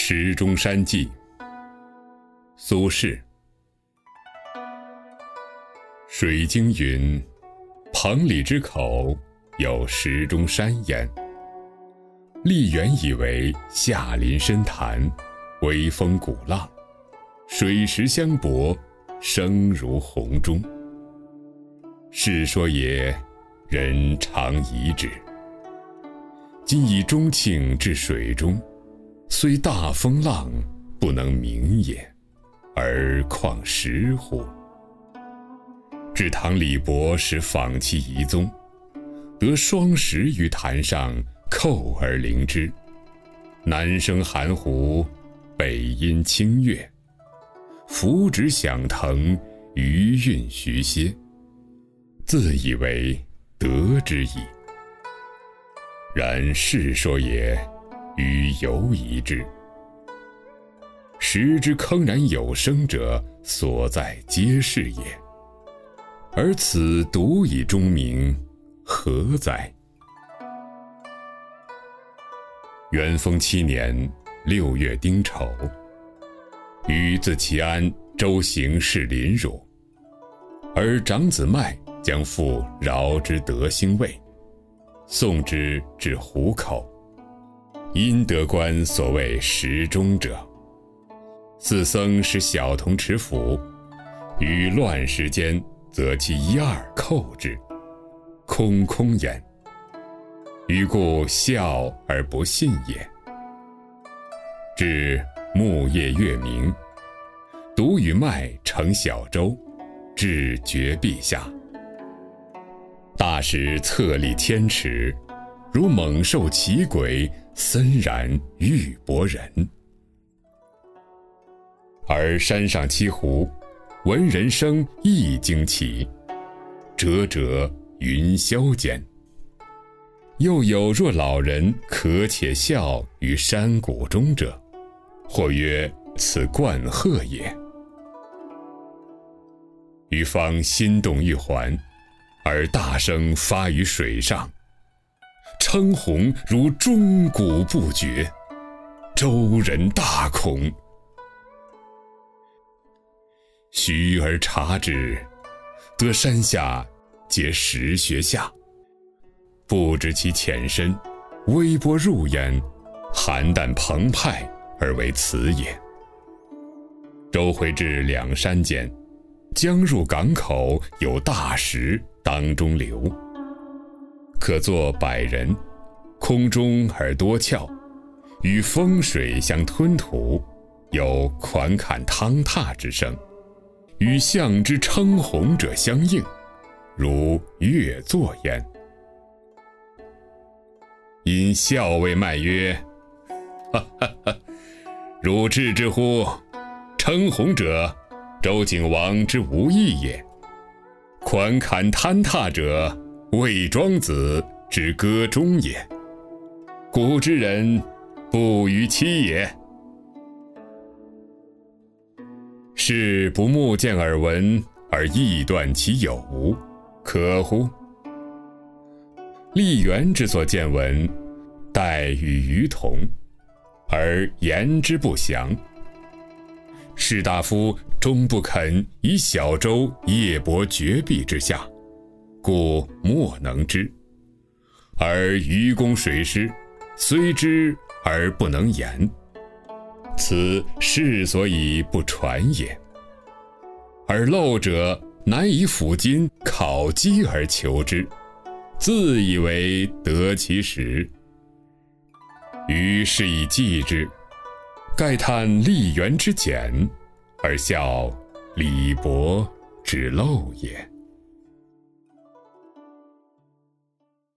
石中山记，苏轼。水经云：彭蠡之口，有石中山焉。溧原以为下临深潭，微风鼓浪，水石相搏，声如洪钟。世说也，人常疑之。今以钟磬至水中，虽大风浪，不能鸣也，而况石乎？至唐李博时访其遗踪，得双石于潭上，扣而灵之。南生含糊，北阴清越，浮指响腾，余韵徐歇，自以为得之矣。然世说也，余犹疑之。时之铿然有声者，所在皆是也。而此独以钟鸣，何哉？元丰7年6月丁丑，禹自齐安周行士临汝，而长子迈将复饶之德兴卫，送之至湖口，因得观所谓石钟者。四僧使小童持斧，于乱石间，则其一二扣之，空焉。余故笑而不信也。至暮夜月明，独与迈乘小舟，至绝壁下。大石侧立1000尺，如猛兽奇鬼，森然欲搏人。而山上栖湖，闻人声亦惊奇，折折云霄间。又有若老人可且笑于山谷中者，或曰此冠鹤也。余方心动欲还，而大声发于水上，称鸿如钟鼓不绝，周人大恐。须而察之，得山下皆石穴下，不知其浅深，微波入焉，邯郸澎湃而为此也。舟回至两山间，将入港口，有大石当中流，可坐100人，空中而多峭，与风水相吞吐，有款侃汤踏之声，与象之称鸿者相应，如乐作焉。因笑谓迈曰：汝智之乎？称鸿者，周景王之无益也；款侃坍踏者，魏庄子之歌中也。古之人，不逾期也。是不目见耳闻，而臆断其有无，可乎？溧原之所见闻，殆与余同，而言之不详。士大夫终不肯以小舟夜泊绝壁之下，故莫能知。而愚公水师，虽知而不能言，此世所以不传也。而陋者难以抚今考机而求之，自以为得其实。余是以记之，盖叹溧原之简，而笑李博之陋也。